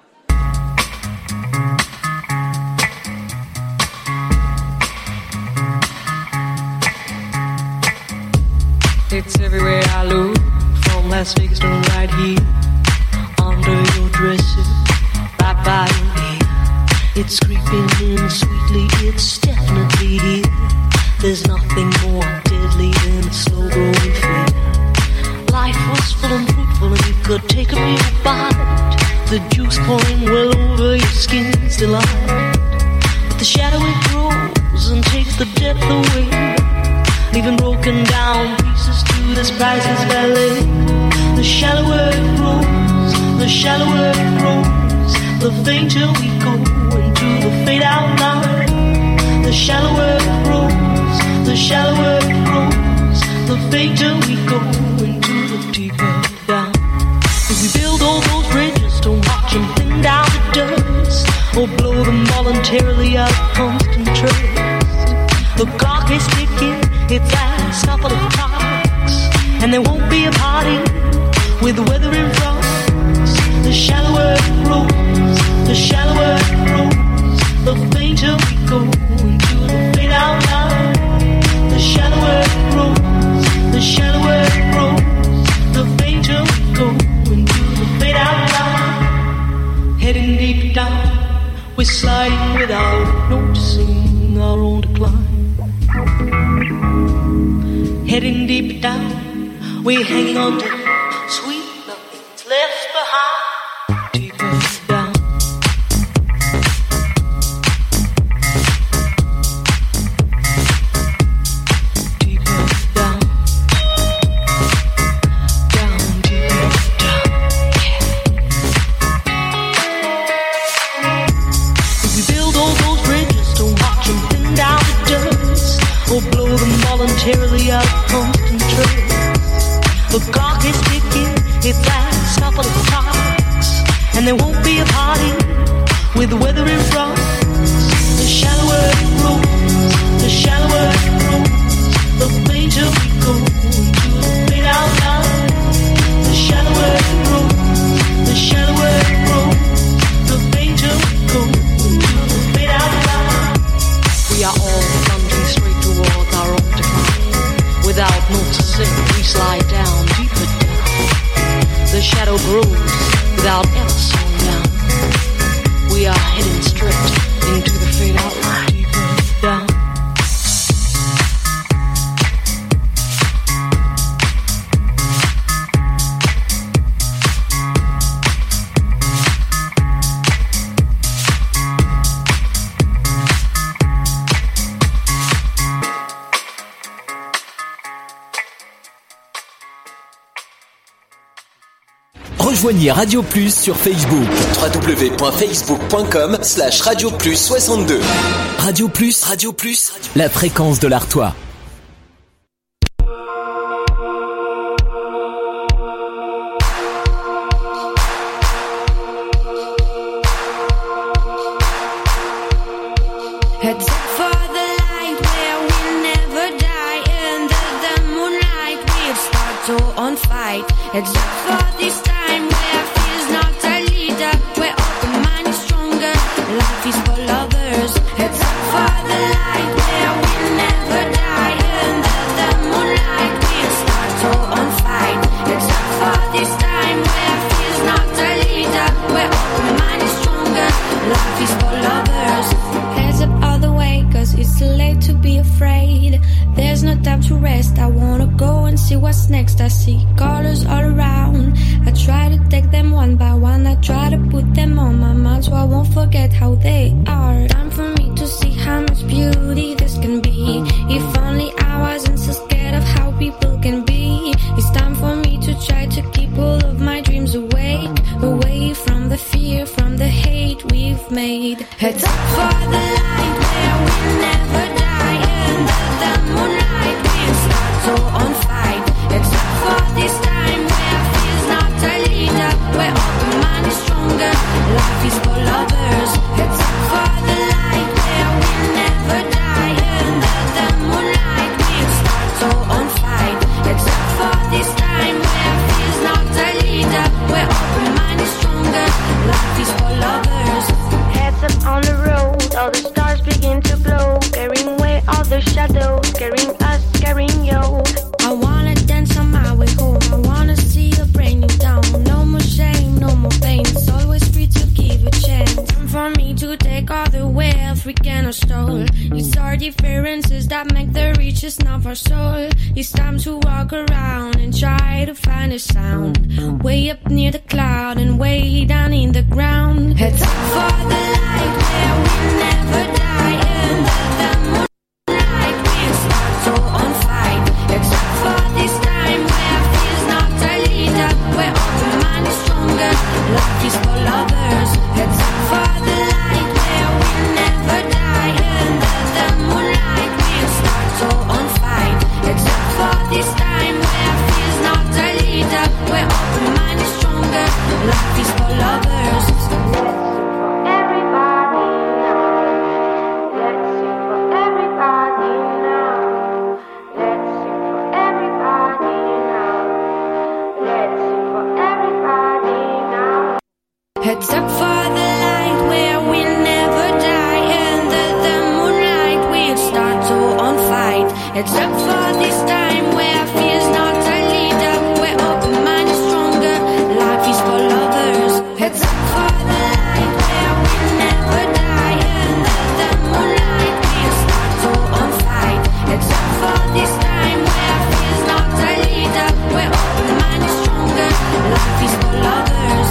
It's everywhere I look, from Las Vegas to right here, under your dresser, right by your ear. It's creeping in sweetly, it's definitely here. There's nothing more deadly than a slow growing fear. Life was full and fruitful and you could take a real bite. The juice pouring well over your skin's delight. But the shadow it grows and takes the depth away, leaving broken down pieces to this priceless ballet. The shallower it grows, the shallower it grows, the fainter we go into the fade out line. The shallower it grows, the shallower it grows, the fainter we go into the deeper down. If we build all those bridges, don't watch them thin down to dust, or blow them voluntarily out of constant trust. The clock is ticking, it's last couple of talks, and there won't be a party with the weather in front. The shallower it grows, the shallower it grows, the fainter we go into the fade out line. The shallower it grows, the shallower it grows, the fainter we go into the fade out line. Heading deep down, we're sliding without noticing our own decline. Heading deep down, we're hanging on to sweet nothing's left behind. Deeper down. Deeper down. Down, deeper down. If we build all those bridges, don't watch them thin down to dust, or blow them voluntarily out of constant trust. The clock is ticking, it's last couple of talks, and there won't be a party with the weather in front. The shallower it grows, the shallower it grows, the fainter we go into the fade out line. The shallower it grows, the shallower it grows, the fainter we go into the fade out line. We are all plunging straight towards our own decline. Without noticing, we slide down, deeper down. The shadow grows without ever slowing down. We are heading straight into the fade out line. Deeper down. Rejoignez Radio Plus sur Facebook. www.facebook.com/Radio Plus 62. Radio Plus, la fréquence de l'Artois. Heads up for the light where we'll never die. Under the moonlight we'll start start to on fight. It's up for this time where feels not a leader, where open mind is stronger, life is for lovers. It's up for the light where we'll never die, under the moonlight we'll start to on fight. It's up for this time where feels not a leader, where open mind is stronger, life is for lovers. Heads up all the way, cause it's too late to be afraid. There's no time to rest, I wanna go and see what's next. I see colors all around, I try to take them one by one, I try to put them on my mind so I won't forget how they are. Time for me to see how much beauty this can be. If only I wasn't so scared of how people can be. It's time for me to try to keep all of my dreams awake, away from the fear, from the hate we've made. Heads up for the light where we'll never die, under the moonlight we'll start to on fight. It's up for this time where feels not a leader, where open mind is stronger, life is for lovers. It's up for the light where we'll never die, under the moonlight we'll start to on fight. It's up for this time where feels not a leader, where open mind is stronger, life is for lovers. Heads up on the road, all the stars begin to glow, carrying away all the shadows, carrying us, carrying you. I wanna dance on my way home, I wanna see a brand new town. No more shame, no more pain, it's always free to give a chance. Time for me to take all the wealth we cannot stole. It's our differences that make the richest of our soul. It's time to walk around and try to find a sound, way up near the cloud and way down in the ground. Heads up for the light where we'll never die, under the moonlight we'll start to on fight. It's up for this time where feels not a leader, where open mind is stronger, life is for lovers. It's up for the light where we'll never die, under the moonlight we'll start to on fight. It's up for this time where feels not a leader, where open mind is stronger, life is for lovers. Heads up for the light where we'll never die, under the moonlight we'll start to on fight. Heads up for this time where fear's not a leader, where open mind is stronger, life is for lovers. Heads up for the light where we'll never die, under the moonlight we'll start to on fight. Heads up for this time where fear's not a leader, where open mind is stronger, life is for lovers.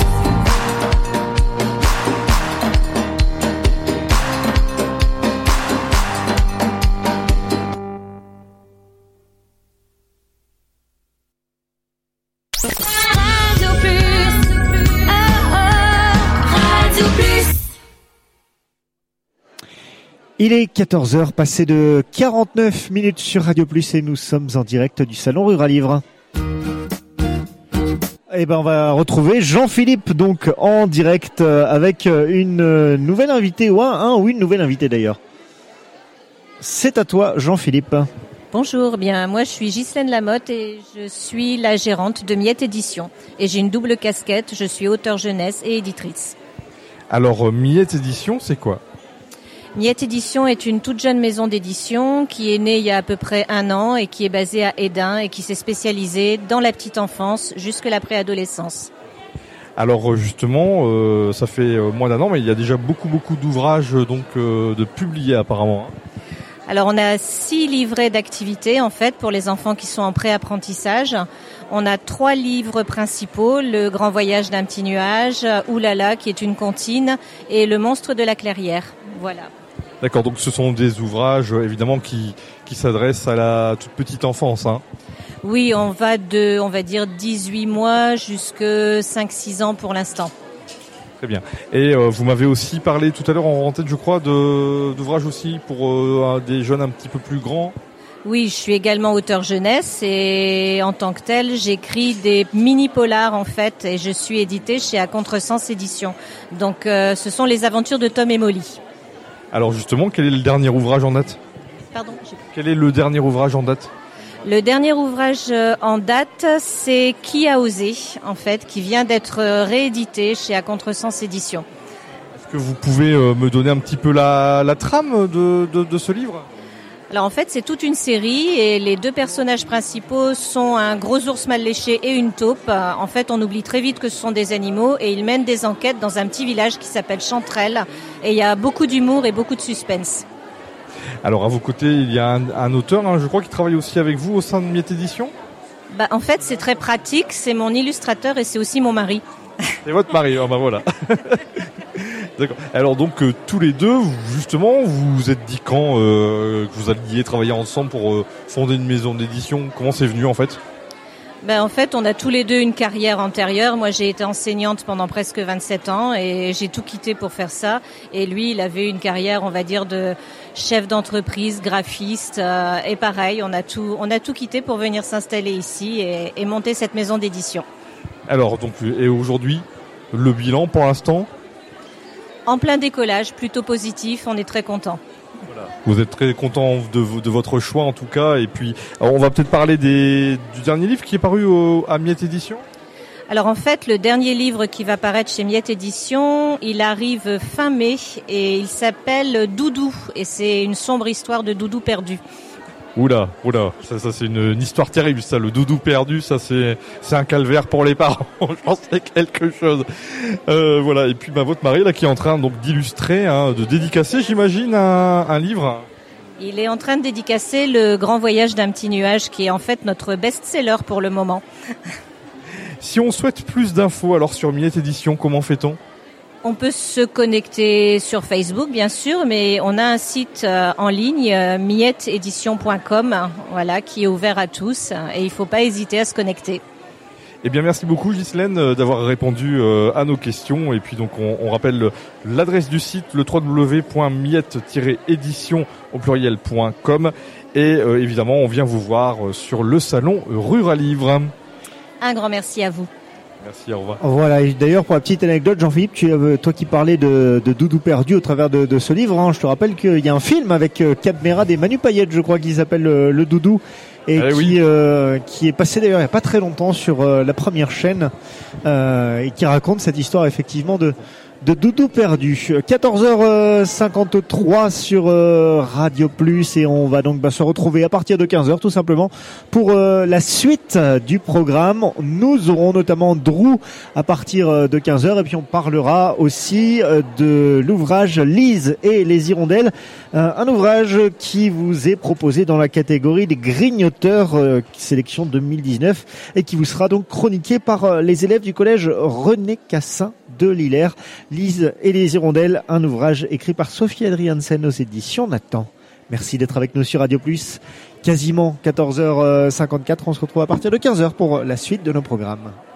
Il est 14h, passé de 49 minutes sur Radio Plus et nous sommes en direct du Salon Rural Livre. Et ben on va retrouver Jean-Philippe donc en direct avec une nouvelle invitée ou une nouvelle invitée d'ailleurs. C'est à toi Jean-Philippe. Bonjour, bien moi je suis Ghislaine Lamotte et je suis la gérante de Miette Édition et j'ai une double casquette, je suis auteure jeunesse et éditrice. Alors Miette Édition, c'est quoi ? Miette Édition est une toute jeune maison d'édition qui est née il y a à peu près 1 an et qui est basée à Hesdin et qui s'est spécialisée dans la petite enfance jusque la préadolescence. Alors justement, ça fait moins d'1 an, mais il y a déjà beaucoup d'ouvrages donc de publiés apparemment. Alors on a 6 livrets d'activités en fait pour les enfants qui sont en pré-apprentissage. On a 3 livres principaux, Le Grand Voyage d'un petit nuage, Oulala qui est une comptine et Le Monstre de la Clairière. Voilà. D'accord, donc ce sont des ouvrages évidemment qui s'adressent à la toute petite enfance. Hein. Oui, on va dire 18 mois jusque 5-6 ans pour l'instant. Très bien. Et vous m'avez aussi parlé tout à l'heure en tête, je crois, d'ouvrages aussi pour des jeunes un petit peu plus grands. Oui, je suis également auteure jeunesse et en tant que telle, j'écris des mini-polars en fait et je suis éditée chez À Contresens Éditions. Donc ce sont les aventures de Tom et Molly. Alors justement, quel est le dernier ouvrage en date ? Pardon ? Quel est le dernier ouvrage en date ? Le dernier ouvrage en date, c'est Qui a osé, en fait, qui vient d'être réédité chez À Contresens Éditions. Est-ce que vous pouvez me donner un petit peu la trame de ce livre ? Alors en fait, c'est toute une série et les deux personnages principaux sont un gros ours mal léché et une taupe. En fait, on oublie très vite que ce sont des animaux et ils mènent des enquêtes dans un petit village qui s'appelle Chanterelle. Et il y a beaucoup d'humour et beaucoup de suspense. Alors à vos côtés, il y a un auteur, je crois, qui travaille aussi avec vous au sein de Miette Édition ? En fait, c'est très pratique. C'est mon illustrateur et c'est aussi mon mari. C'est votre mari, voilà. D'accord. Alors donc tous les deux, justement, vous vous êtes dit quand que vous alliez travailler ensemble pour fonder une maison d'édition ? Comment c'est venu en fait ? En fait, on a tous les deux une carrière antérieure. Moi, j'ai été enseignante pendant presque 27 ans et j'ai tout quitté pour faire ça. Et lui, il avait une carrière, on va dire, de chef d'entreprise, graphiste. Et pareil, on a tout quitté pour venir s'installer ici et monter cette maison d'édition. Alors donc, et aujourd'hui, le bilan pour l'instant ? En plein décollage, plutôt positif, on est très content. Voilà. Vous êtes très content de votre choix en tout cas. Et puis, alors on va peut-être parler du dernier livre qui est paru à Miette Édition. Alors en fait, le dernier livre qui va paraître chez Miette Édition, il arrive fin mai et il s'appelle Doudou. Et c'est une sombre histoire de doudou perdu. Oula, ça c'est une histoire terrible, ça, le doudou perdu, ça c'est un calvaire pour les parents, j'en sais quelque chose. Voilà, et puis votre mari là qui est en train donc d'illustrer, de dédicacer, j'imagine, un livre. Il est en train de dédicacer Le Grand Voyage d'un petit nuage, qui est en fait notre best-seller pour le moment. Si on souhaite plus d'infos alors sur Miette Édition, comment fait-on ? On peut se connecter sur Facebook, bien sûr, mais on a un site en ligne, mietteedition.com, voilà, qui est ouvert à tous, et il ne faut pas hésiter à se connecter. Eh bien, merci beaucoup, Ghislaine, d'avoir répondu à nos questions. Et puis, donc, on rappelle l'adresse du site, le www.miette-édition au pluriel.com. Et évidemment, on vient vous voir sur le salon Ruralivre. Un grand merci à vous. Merci, au revoir. Voilà, et d'ailleurs pour la petite anecdote, Jean-Philippe, toi qui parlais de Doudou perdu au travers de ce livre, je te rappelle qu'il y a un film avec Cap Merad et Manu Payette, je crois, qui s'appelle Le Doudou, et qui est passé d'ailleurs il n'y a pas très longtemps sur la première chaîne, et qui raconte cette histoire effectivement de Doudou perdu. 14h53 sur Radio Plus, et on va donc se retrouver à partir de 15h tout simplement pour la suite du programme. Nous aurons notamment Drew à partir de 15h, et puis on parlera aussi de l'ouvrage Lise et les hirondelles, un ouvrage qui vous est proposé dans la catégorie des grignoteurs, sélection 2019, et qui vous sera donc chroniqué par les élèves du collège René Cassin de Lillers. Lise et les hirondelles, un ouvrage écrit par Sophie Adriansen aux éditions Nathan. Merci d'être avec nous sur Radio Plus. Quasiment 14h54, on se retrouve à partir de 15h pour la suite de nos programmes.